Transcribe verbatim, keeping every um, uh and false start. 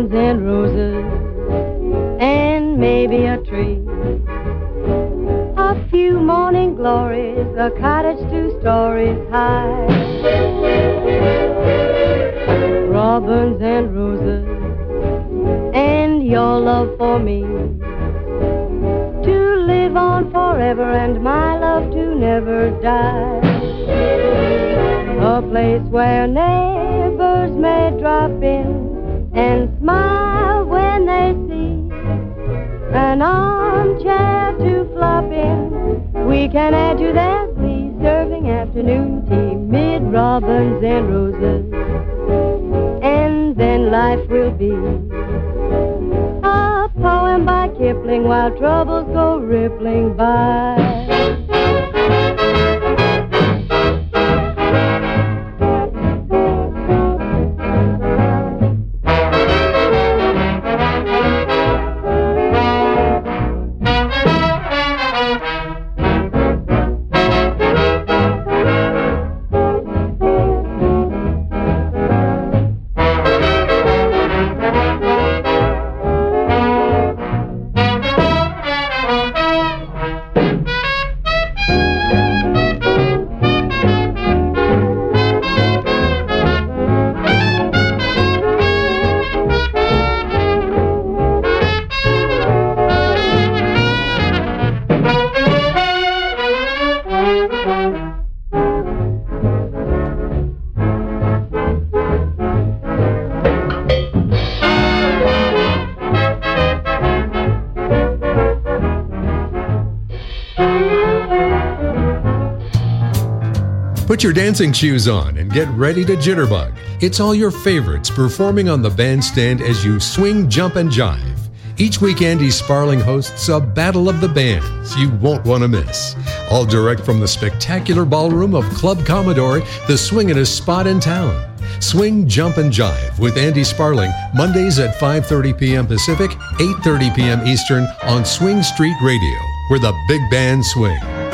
robins and roses, and maybe a tree. A few morning glories, a cottage two stories high. Robins and roses, and your love for me, to live on forever and my love to never die. A place where neighbors may drop in and smile when they see an armchair to flop in. We can add to their glee, serving afternoon tea mid robins and roses, and then life will be a poem by Kipling while troubles go rippling by. Put your dancing shoes on and get ready to jitterbug. It's all your favorites performing on the bandstand as you swing, jump, and jive. Each week, Andy Sparling hosts a battle of the bands you won't want to miss. All direct from the spectacular ballroom of Club Commodore, the swingin'est spot in town. Swing, Jump, and Jive with Andy Sparling, Mondays at five thirty p.m. Pacific, eight thirty p.m. Eastern on Swing Street Radio, where the big band swings.